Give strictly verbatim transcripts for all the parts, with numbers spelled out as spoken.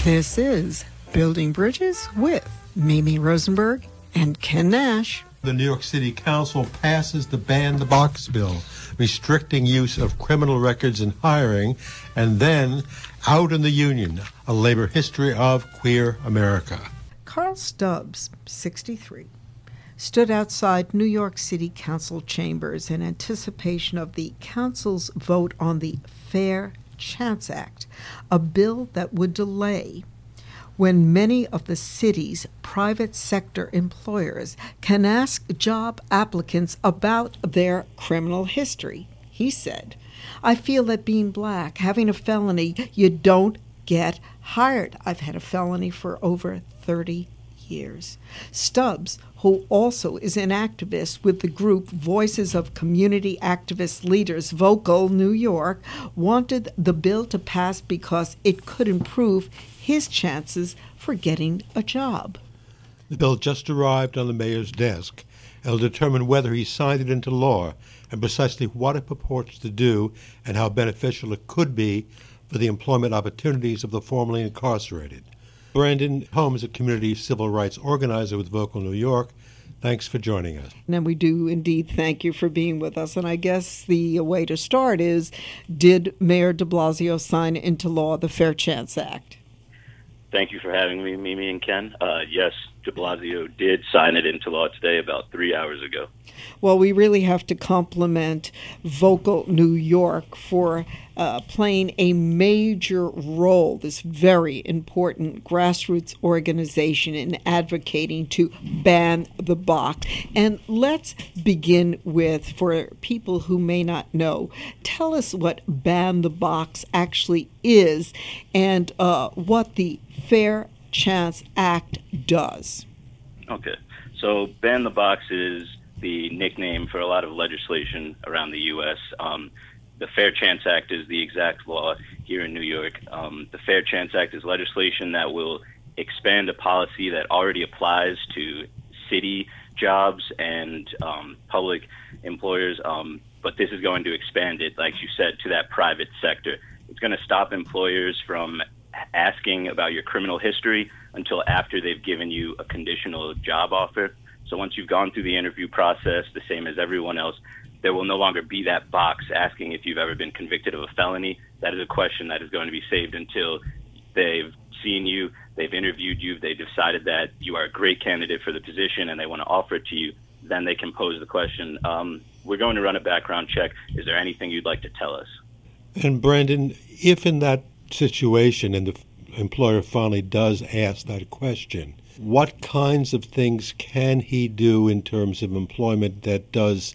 This is Building Bridges with Mimi Rosenberg and Ken Nash. The New York City Council passes the Ban the Box bill, restricting use of criminal records in hiring, and then Out in the Union, a labor history of queer America. Carl Stubbs, sixty-three, stood outside New York City Council chambers in anticipation of the council's vote on the Fair Chance Act, a bill that would delay when many of the city's private sector employers can ask job applicants about their criminal history. He said, "I feel that being black, having a felony, you don't get hired. I've had a felony for over thirty years." Stubbs, who also is an activist with the group Voices of Community Activist Leaders, Vocal New York, wanted the bill to pass because it could improve his chances for getting a job. The bill just arrived on the mayor's desk and will determine whether he signed it into law and precisely what it purports to do and how beneficial it could be for the employment opportunities of the formerly incarcerated. Brandon Holmes, a community civil rights organizer with Vocal New York, thanks for joining us. And we do indeed thank you for being with us. And I guess the way to start is, did Mayor de Blasio sign into law the Fair Chance Act? Thank you for having me, Mimi and Ken. Uh, yes, de Blasio did sign it into law today about three hours ago. Well, we really have to compliment Vocal New York for uh, playing a major role, this very important grassroots organization, in advocating to ban the box. And let's begin with, for people who may not know, tell us what Ban the Box actually is and uh, what the Fair Chance Act does. Okay, so Ban the Box is the nickname for a lot of legislation around the U S Um, the Fair Chance Act is the exact law here in New York. Um, the Fair Chance Act is legislation that will expand a policy that already applies to city jobs and um, public employers, um, but this is going to expand it, like you said, to that private sector. It's going to stop employers from asking about your criminal history until after they've given you a conditional job offer. So once you've gone through the interview process, the same as everyone else, there will no longer be that box asking if you've ever been convicted of a felony. That is a question that is going to be saved until they've seen you, they've interviewed you, they decided that you are a great candidate for the position and they want to offer it to you. Then they can pose the question, um, we're going to run a background check. Is there anything you'd like to tell us? And Brandon, if in that situation and the employer finally does ask that question, what kinds of things can he do in terms of employment that does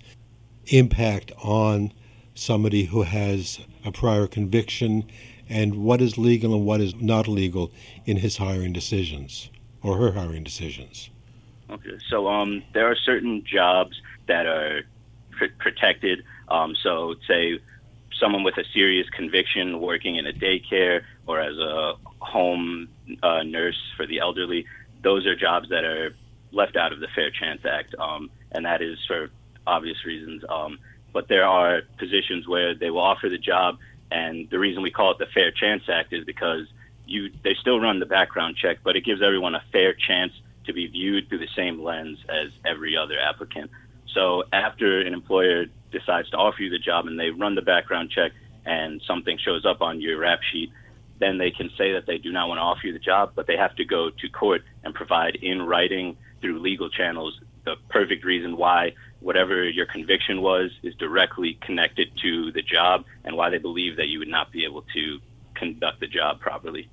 impact on somebody who has a prior conviction, and what is legal and what is not legal in his hiring decisions or her hiring decisions? Okay, so um, there are certain jobs that are pr- protected. Um, so say someone with a serious conviction working in a daycare or as a home uh, nurse for the elderly, those are jobs that are left out of the Fair Chance Act, um, and that is for obvious reasons. Um, but there are positions where they will offer the job, and the reason we call it the Fair Chance Act is because you they still run the background check, but it gives everyone a fair chance to be viewed through the same lens as every other applicant. So after an employer decides to offer you the job and they run the background check and something shows up on your rap sheet, then they can say that they do not want to offer you the job, but they have to go to court and provide in writing through legal channels the perfect reason why whatever your conviction was is directly connected to the job and why they believe that you would not be able to conduct the job properly.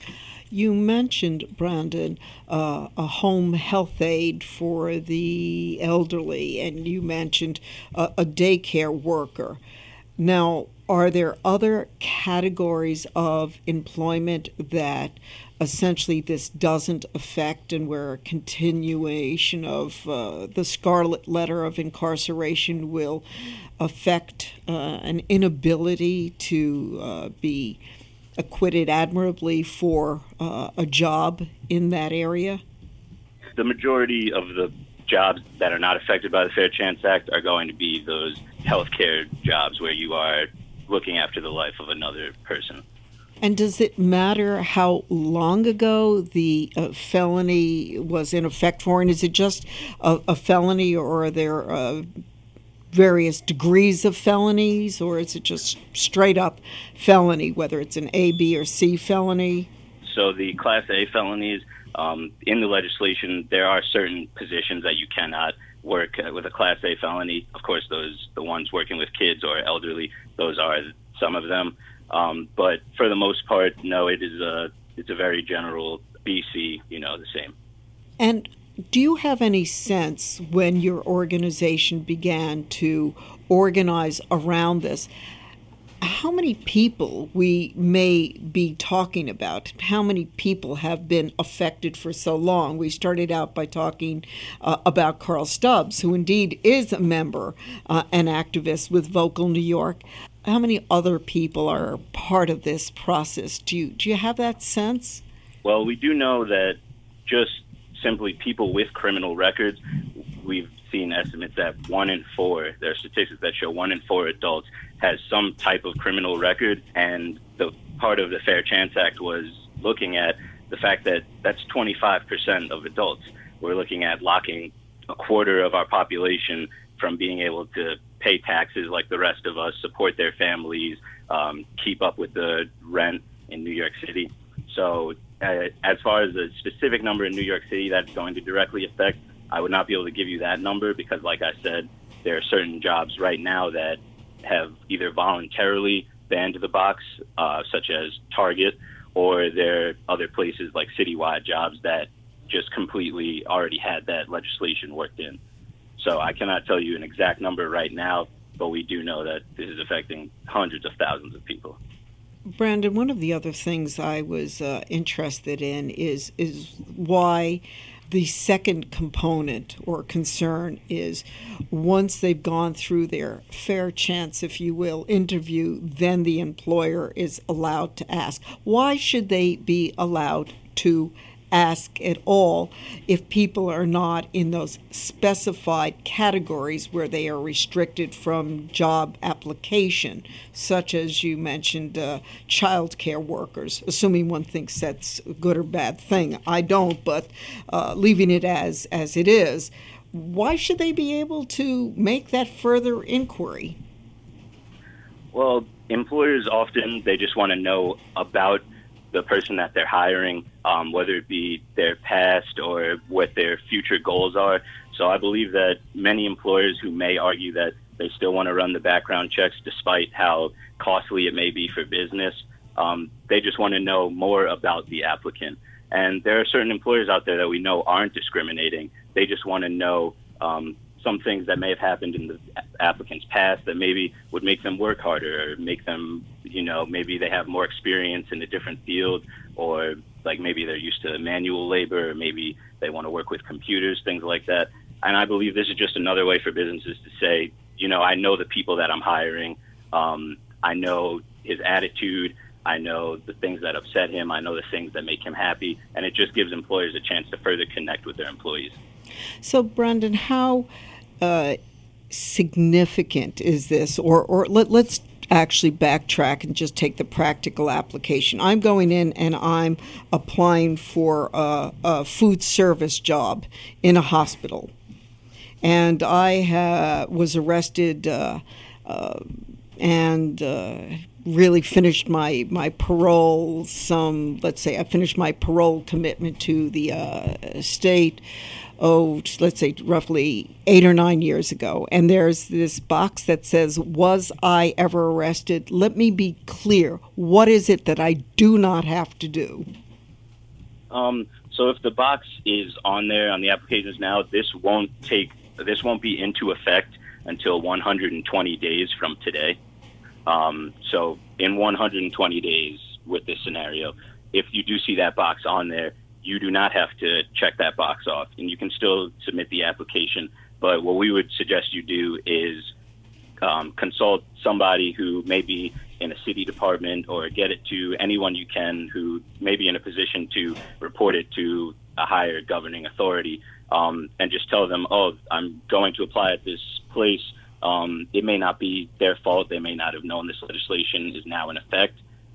You mentioned, Brandon, uh, a home health aide for the elderly, and you mentioned uh, a daycare worker. Now, are there other categories of employment that essentially this doesn't affect, and where a continuation of uh, the scarlet letter of incarceration will affect uh, an inability to uh, be acquitted admirably for uh, a job in that area? The majority of the jobs that are not affected by the Fair Chance Act are going to be those healthcare jobs where you are looking after the life of another person. And does it matter how long ago the uh, felony was in effect for? And is it just a, a felony, or are there uh, various degrees of felonies, or is it just straight up felony, whether it's an A, B, or C felony? So the Class A felonies, um, in the legislation, there are certain positions that you cannot work uh, with a Class A felony. Of course, those the ones working with kids or elderly, those are some of them. Um, but for the most part, no, it is a it's a very general B C, you know, the same. And do you have any sense when your organization began to organize around this, how many people we may be talking about? How many people have been affected for so long? We started out by talking uh, about Carl Stubbs, who indeed is a member, uh, an activist with Vocal New York. How many other people are part of this process? Do you, do you have that sense? Well, we do know that just simply people with criminal records, we've seen estimates that one in four, there are statistics that show one in four adults has some type of criminal record. And the part of the Fair Chance Act was looking at the fact that that's twenty-five percent of adults. We're looking at locking a quarter of our population from being able to pay taxes like the rest of us, support their families, um, keep up with the rent in New York City. So uh, as far as the specific number in New York City that's going to directly affect, I would not be able to give you that number because, like I said, there are certain jobs right now that have either voluntarily banned the box, uh, such as Target, or there are other places like citywide jobs that just completely already had that legislation worked in. So I cannot tell you an exact number right now, but we do know that this is affecting hundreds of thousands of people. Brandon, one of the other things I was uh, interested in is is why the second component or concern is once they've gone through their fair chance, if you will, interview, then the employer is allowed to ask. Why should they be allowed to ask at all if people are not in those specified categories where they are restricted from job application, such as you mentioned uh, child care workers, assuming one thinks that's a good or bad thing. I don't, but uh, leaving it as, as it is, why should they be able to make that further inquiry? Well, employers often, they just want to know about the person that they're hiring, um, whether it be their past or what their future goals are. So I believe that many employers who may argue that they still want to run the background checks despite how costly it may be for business, um, they just want to know more about the applicant. And there are certain employers out there that we know aren't discriminating. They just want to know um, some things that may have happened in the applicant's past that maybe would make them work harder or make them, you know, maybe they have more experience in a different field, or like maybe they're used to manual labor, or maybe they want to work with computers, things like that. And I believe this is just another way for businesses to say, you know, I know the people that I'm hiring. Um, I know his attitude. I know the things that upset him. I know the things that make him happy. And it just gives employers a chance to further connect with their employees. So, Brandon, how uh, significant is this? Or, or let, let's actually backtrack and just take the practical application. I'm going in and I'm applying for a, a food service job in a hospital. And I ha- was arrested uh, uh, and uh, really finished my, my parole, some, let's say I finished my parole commitment to the uh, state, oh, let's say roughly eight or nine years ago. And there's this box that says, was I ever arrested? Let me be clear. What is it that I do not have to do? Um, so if the box is on there on the applications now, this won't take, this won't be into effect until one hundred twenty days from today. Um, so in one hundred twenty days with this scenario, if you do see that box on there, you do not have to check that box off, and you can still submit the application. But what we would suggest you do is um, consult somebody who may be in a city department, or get it to anyone you can who may be in a position to report it to a higher governing authority, um, and just tell them, oh, I'm going to apply at this place. Um, it may not be their fault. They may not have known this legislation is now in effect.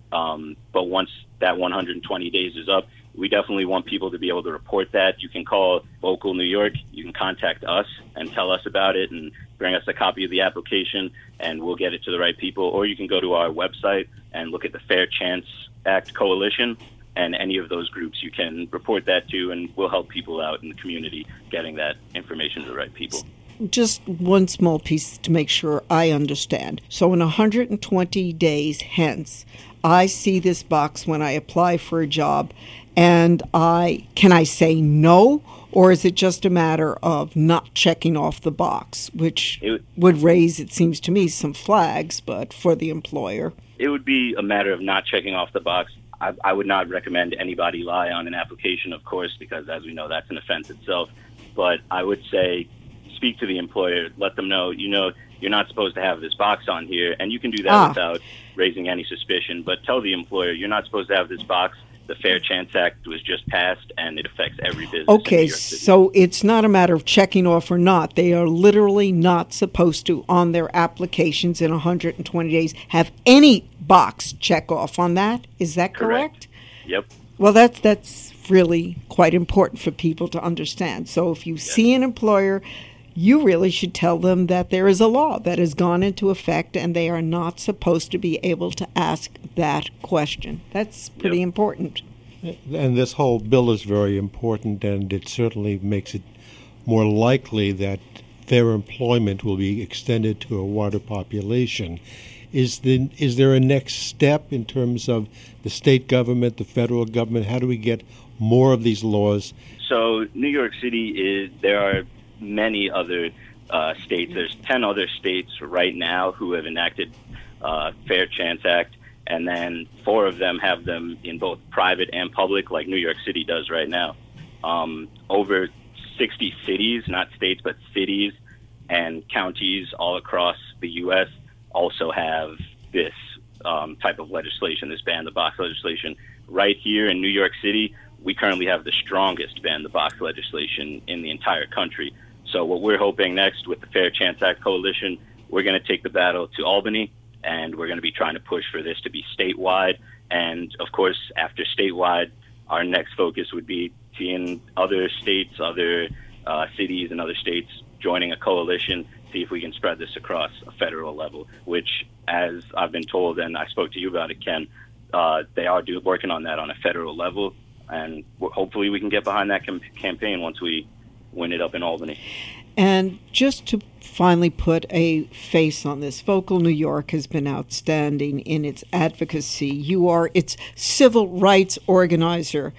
Um, but once that one hundred twenty days is up, we definitely want people to be able to report that. You can call Vocal New York. You can contact us and tell us about it and bring us a copy of the application, and we'll get it to the right people. Or you can go to our website and look at the Fair Chance Act Coalition, and any of those groups you can report that to, and we'll help people out in the community getting that information to the right people. Just one small piece to make sure I understand. So in one hundred twenty days hence, I see this box when I apply for a job, and I can I say no, or is it just a matter of not checking off the box, which it, would raise, it seems to me, some flags, but for the employer? It would be a matter of not checking off the box. I, I would not recommend anybody lie on an application, of course, because as we know, that's an offense itself. But I would say speak to the employer, let them know, you know, you're not supposed to have this box on here, and you can do that ah. without raising any suspicion. But tell the employer, you're not supposed to have this box. The Fair Chance Act was just passed, and it affects every business. Okay, so it's not a matter of checking off or not. They are literally not supposed to, on their applications in one hundred twenty days, have any box check off on that. Is that correct? Correct. Yep. Well, that's that's really quite important for people to understand. So if you yes. see an employer, you really should tell them that there is a law that has gone into effect and they are not supposed to be able to ask that question. That's pretty yep. important. And this whole bill is very important, and it certainly makes it more likely that fair employment will be extended to a wider population. Is the is there a next step in terms of the state government, the federal government? How do we get more of these laws? So New York City is, there are many other uh, states. There's ten other states right now who have enacted uh, Fair Chance Act, and then four of them have them in both private and public, like New York City does right now. Um, over sixty cities, not states, but cities and counties all across the U S also have this um, type of legislation, this ban the box legislation. Right here in New York City, we currently have the strongest ban the box legislation in the entire country. So what we're hoping next with the Fair Chance Act Coalition, we're going to take the battle to Albany, and we're going to be trying to push for this to be statewide. And of course, after statewide, our next focus would be seeing other states, other uh, cities and other states joining a coalition, see if we can spread this across a federal level, which, as I've been told, and I spoke to you about it, Ken, uh, they are do, working on that on a federal level. And hopefully we can get behind that com- campaign once we win it up in Albany. And just to finally put a face on this, Vocal New York has been outstanding in its advocacy. You are its civil rights organizer.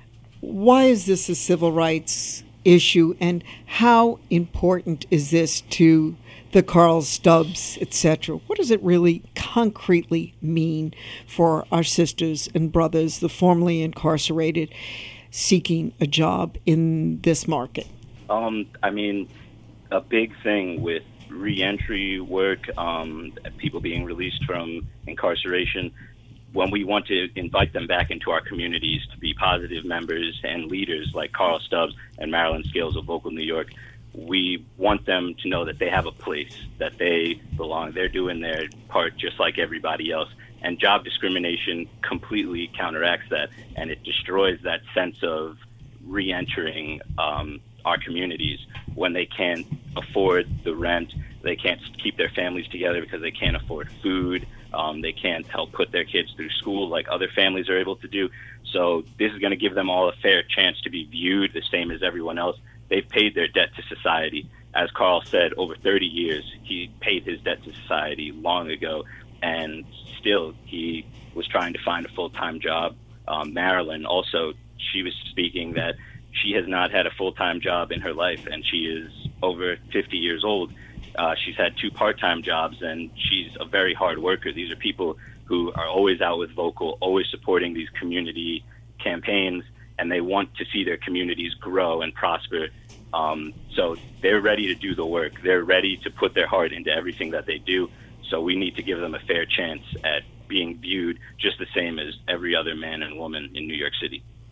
Why is this a civil rights issue, and how important is this to the Carl Stubbs, et cetera? What does it really concretely mean for our sisters and brothers, the formerly incarcerated, seeking a job in this market? Um, I mean, a big thing with reentry work, um, people being released from incarceration, when we want to invite them back into our communities to be positive members and leaders like Carl Stubbs and Marilyn Scales of Vocal New York, we want them to know that they have a place, that they belong. They're doing their part just like everybody else. And job discrimination completely counteracts that, and it destroys that sense of re-entering um, our communities when they can't afford the rent, they can't keep their families together because they can't afford food, um, they can't help put their kids through school like other families are able to do. So this is going to give them all a fair chance to be viewed the same as everyone else. They've paid their debt to society. As Carl said, over thirty years, he paid his debt to society long ago, and still he was trying to find a full-time job. Um, Marilyn also, she was speaking that she has not had a full-time job in her life, and she is over fifty years old. Uh, she's had two part-time jobs, and she's a very hard worker. These are people who are always out with Vocal, always supporting these community campaigns, and they want to see their communities grow and prosper. Um, so they're ready to do the work. They're ready to put their heart into everything that they do. So we need to give them a fair chance at being viewed just the same as every other man and woman in New York City.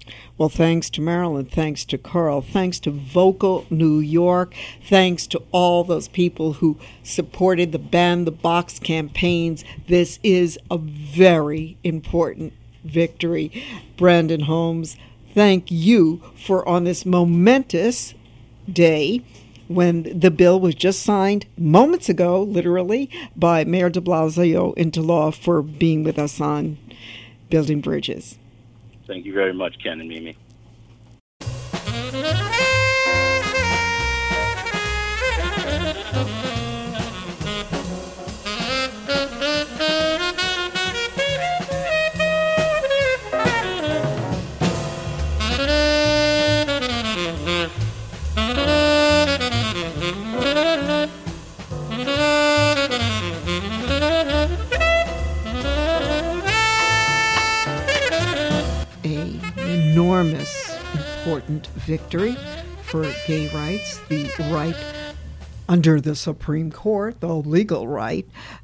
Well, thanks to Marilyn, thanks to Carl, thanks to Vocal New York, thanks to all those people who supported the Ban the Box campaigns. This is a very important victory. Brandon Holmes, thank you for on this momentous day when the bill was just signed moments ago, literally, by Mayor de Blasio into law, for being with us on Building Bridges. Thank you very much, Ken and Mimi. Enormous, important victory for gay rights, the right under the Supreme Court, the legal right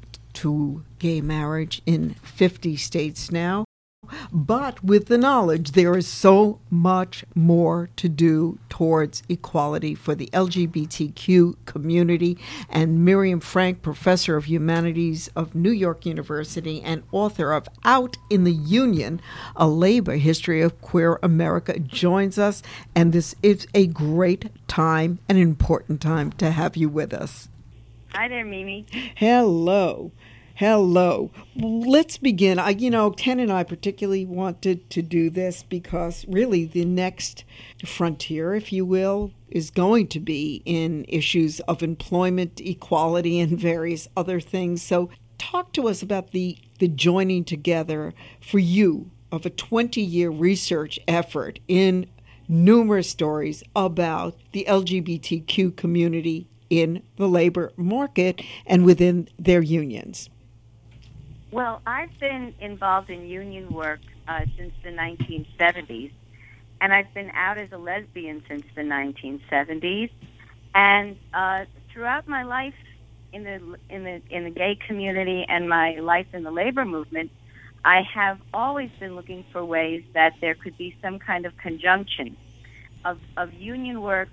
to gay marriage in fifty states now. But with the knowledge there is so much more to do towards equality for the L G B T Q community. And Miriam Frank, professor of humanities of New York University and author of Out in the Union, A Labor History of Queer America, joins us. And this is a great time, an important time to have you with us. Hi there, Mimi. Hello. Hello. Let's begin. I, you know, Ken and I particularly wanted to do this because really the next frontier, if you will, is going to be in issues of employment equality and various other things. So talk to us about the, the joining together for you of a twenty-year research effort in numerous stories about the L G B T Q community in the labor market and within their unions. Well, I've been involved in union work uh, since the nineteen seventies, and I've been out as a lesbian since the nineteen seventies. And uh, throughout my life in the in the in the gay community and my life in the labor movement, I have always been looking for ways that there could be some kind of conjunction of of union work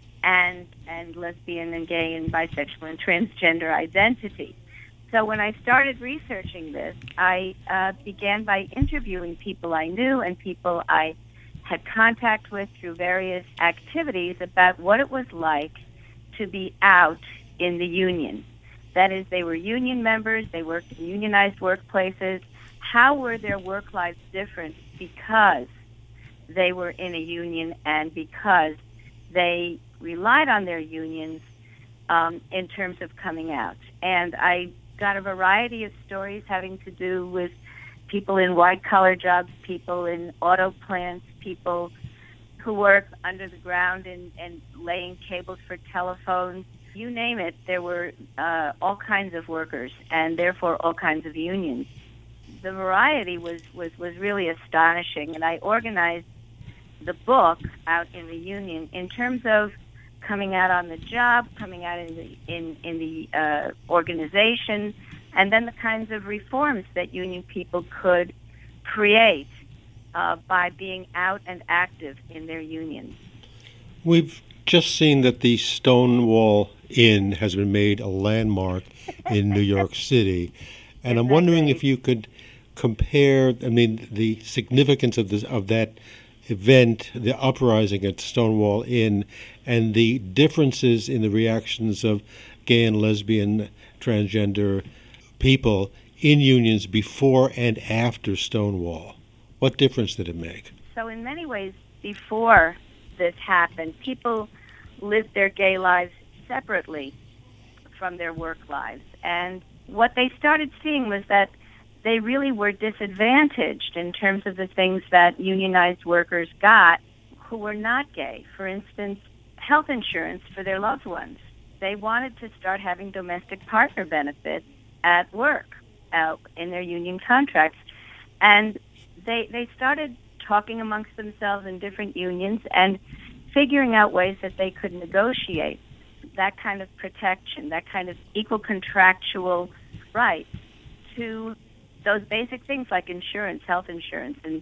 and and lesbian and gay and bisexual and transgender identity. So when I started researching this, I uh, began by interviewing people I knew and people I had contact with through various activities about what it was like to be out in the union. That is, they were union members, they worked in unionized workplaces. How were their work lives different because they were in a union and because they relied on their unions um, in terms of coming out? And I got a variety of stories having to do with people in white-collar jobs, people in auto plants, people who work under the ground and, and laying cables for telephones. You name it, there were uh, all kinds of workers and therefore all kinds of unions. The variety was, was, was really astonishing, and I organized the book Out in the Union in terms of coming out on the job, coming out in the in in the uh, organization, and then the kinds of reforms that union people could create uh, by being out and active in their unions. We've just seen that the Stonewall Inn has been made a landmark in New York City, and I'm wondering if you could compare, I mean, the significance of this of that event, the uprising at Stonewall Inn, and the differences in the reactions of gay and lesbian, transgender people in unions before and after Stonewall. What difference did it make? So in many ways, before this happened, people lived their gay lives separately from their work lives. And what they started seeing was that they really were disadvantaged in terms of the things that unionized workers got who were not gay. For instance, health insurance for their loved ones. They wanted to start having domestic partner benefits at work, uh, in their union contracts. And they they started talking amongst themselves in different unions and figuring out ways that they could negotiate that kind of protection, that kind of equal contractual rights to those basic things like insurance, health insurance, and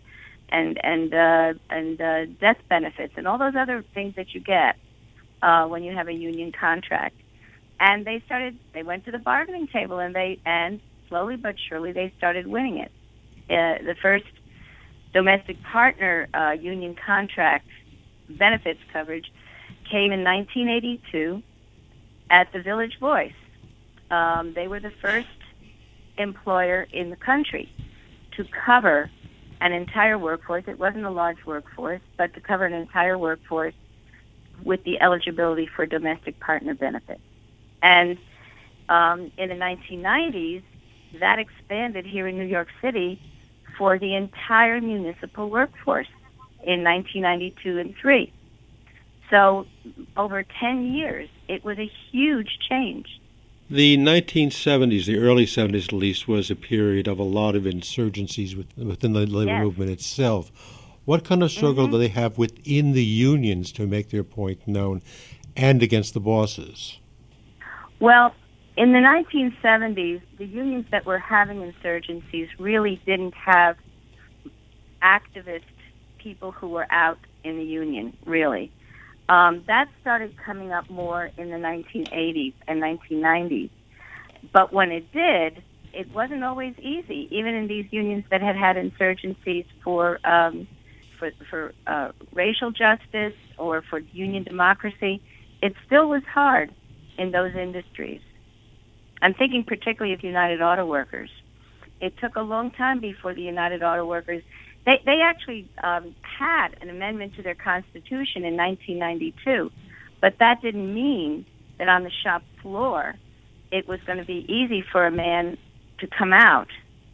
and and uh, and uh, death benefits and all those other things that you get uh, when you have a union contract. And they started. They went to the bargaining table, and they and slowly but surely they started winning it. Uh, the first domestic partner uh, union contract benefits coverage came in nineteen eighty-two at the Village Voice. Um, they were the first employer in the country to cover an entire workforce. It wasn't a large workforce, but to cover an entire workforce with the eligibility for domestic partner benefits. And um, in the nineteen nineties, that expanded here in New York City for the entire municipal workforce in nineteen ninety-two and three. So over ten years, it was a huge change. The nineteen seventies, the early seventies at least, was a period of a lot of insurgencies within the labor yes. movement itself. What kind of struggle mm-hmm. do they have within the unions to make their point known and against the bosses? Well, in the nineteen seventies, the unions that were having insurgencies really didn't have activist people who were out in the union, really. Um, that started coming up more in the nineteen eighties and nineteen nineties. But when it did, it wasn't always easy. Even in these unions that had had insurgencies for um, for, for uh, racial justice or for union democracy, it still was hard in those industries. I'm thinking particularly of United Auto Workers. It took a long time before the United Auto Workers, they, they actually um, had an amendment to their constitution in nineteen ninety-two, but that didn't mean that on the shop floor it was going to be easy for a man to come out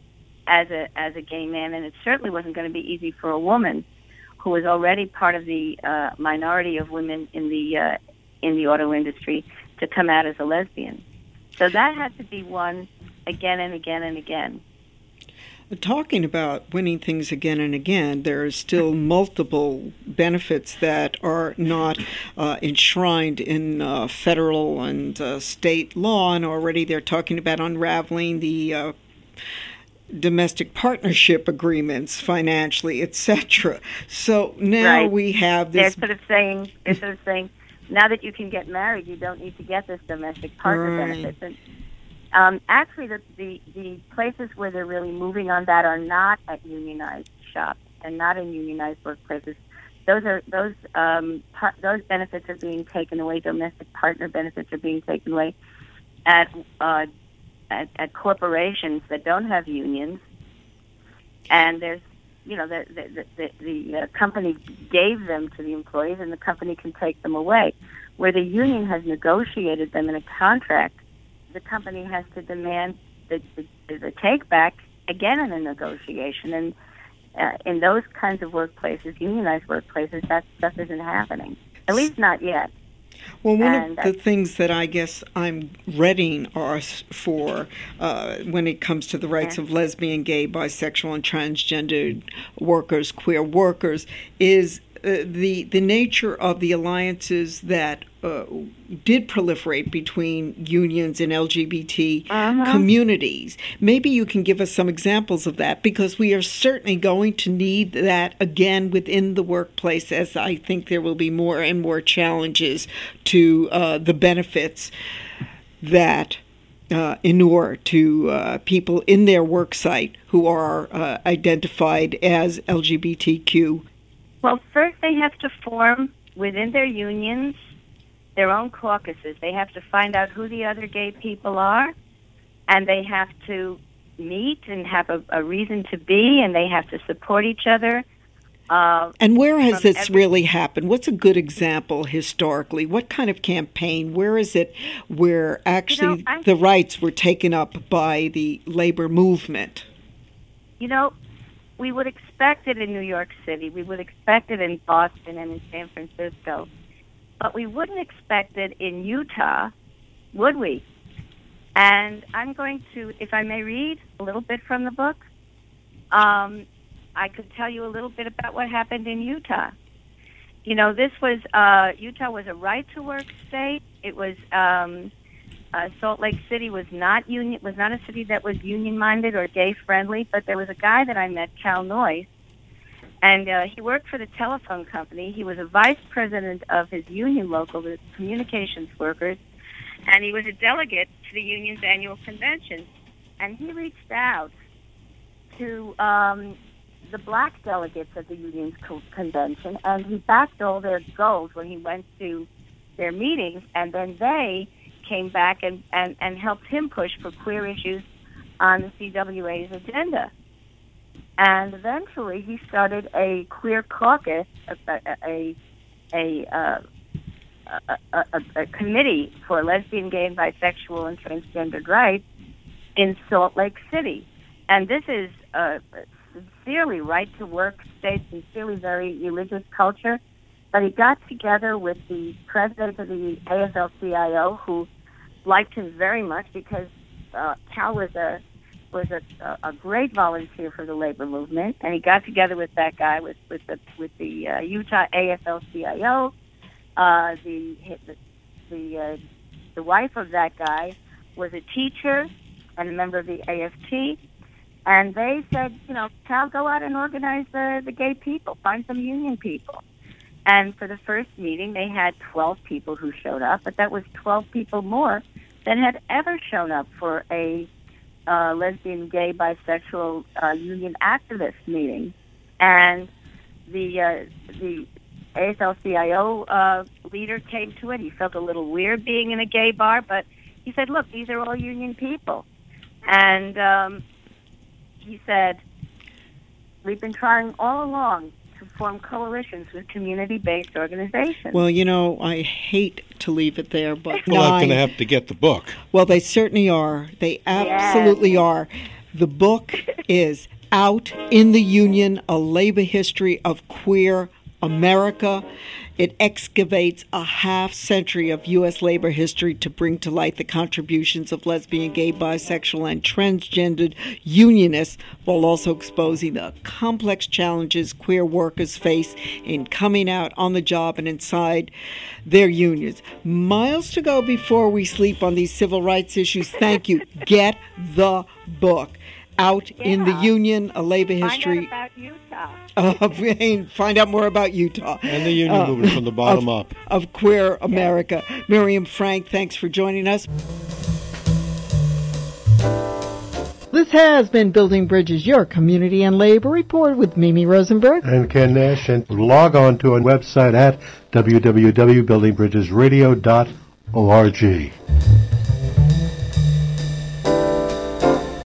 as a as a gay man, and it certainly wasn't going to be easy for a woman who was already part of the uh, minority of women in the uh, in the auto industry to come out as a lesbian. So that had to be won again and again and again. Talking about winning things again and again, there are still multiple benefits that are not uh, enshrined in uh, federal and uh, state law, and already they're talking about unraveling the uh, domestic partnership agreements financially, et cetera. So now right. we have this. They're sort of saying, they're sort of saying, now that you can get married, you don't need to get this domestic partner right. benefits. And um, actually, the, the the places where they're really moving on that are not at unionized shops and not in unionized workplaces. Those are those um, par- those benefits are being taken away. Domestic partner benefits are being taken away at uh, at, at corporations that don't have unions. And there's you know, the the, the, the uh, company gave them to the employees, and the company can take them away. Where the union has negotiated them in a contract, the company has to demand the, the, the take-back again in a negotiation. And uh, in those kinds of workplaces, unionized workplaces, that stuff isn't happening, at least not yet. Well, one and of the things that I guess I'm readying us for uh, when it comes to the rights yeah. of lesbian, gay, bisexual, and transgendered workers, queer workers, is uh, the the nature of the alliances that uh, did proliferate between unions and L G B T uh-huh. communities. Maybe you can give us some examples of that, because we are certainly going to need that again within the workplace, as I think there will be more and more challenges to uh, the benefits that uh, inure to uh, people in their work site who are uh, identified as L G B T Q. Well, first they have to form within their unions their own caucuses. They have to find out who the other gay people are, and they have to meet and have a, a reason to be, and they have to support each other. Uh, and where has this every- really happened? What's a good example historically? What kind of campaign? Where is it where actually you know, the rights were taken up by the labor movement? You know, we would expect it in New York City. We would expect it in Boston and in San Francisco. But we wouldn't expect it in Utah, would we? And I'm going to, if I may read a little bit from the book, um, I could tell you a little bit about what happened in Utah. You know, this was, uh, Utah was a right-to-work state. It was, um, uh, Salt Lake City was not union, was not a city that was union-minded or gay-friendly, but there was a guy that I met, Cal Noyce, And uh, he worked for the telephone company. He was a vice president of his union local, the communications workers, and he was a delegate to the union's annual convention. And he reached out to um, the black delegates at the union's co- convention, and he backed all their goals when he went to their meetings, and then they came back and, and, and helped him push for queer issues on the C W A's agenda. And eventually he started a queer caucus, a, a, a, uh, a, a, a, a committee for lesbian, gay, and bisexual and transgendered rights in Salt Lake City. And this is a sincerely right-to-work state, sincerely very religious culture. But he got together with the president of the A F L C I O, who liked him very much because uh, Cal was a was a, a great volunteer for the labor movement, and he got together with that guy, with with the with the uh, Utah A F L C I O. Uh, the the the, uh, the wife of that guy was a teacher and a member of the A F T, and they said, you know, Cal, go out and organize the the gay people, find some union people. And for the first meeting, they had twelve people who showed up, but that was twelve people more than had ever shown up for a Uh, lesbian, gay, bisexual uh, union activist meeting, and the uh, the A F L C I O uh, leader came to it. He felt a little weird being in a gay bar, but he said, "Look, these are all union people," and um, he said, "We've been trying all along to form coalitions with community-based organizations." Well, you know, I hate to leave it there, but Well, I'm going to nine- have to get the book. Well, they certainly are. They absolutely Yes. are. The book is Out in the Union, A Labor History of Queer America. It excavates a half century of U S labor history to bring to light the contributions of lesbian, gay, bisexual, and transgendered unionists, while also exposing the complex challenges queer workers face in coming out on the job and inside their unions. Miles to go before we sleep on these civil rights issues. Thank you. Get the book. Out in the Yeah. Union, A Labor Find History. out about Utah. Uh, and find out more about Utah. And the union Uh, movement from the bottom of, up. Of Queer America. Miriam Frank, thanks for joining us. This has been Building Bridges, your community and labor report with Mimi Rosenberg. And Ken Nash. And log on to our website at w w w dot building bridges radio dot org.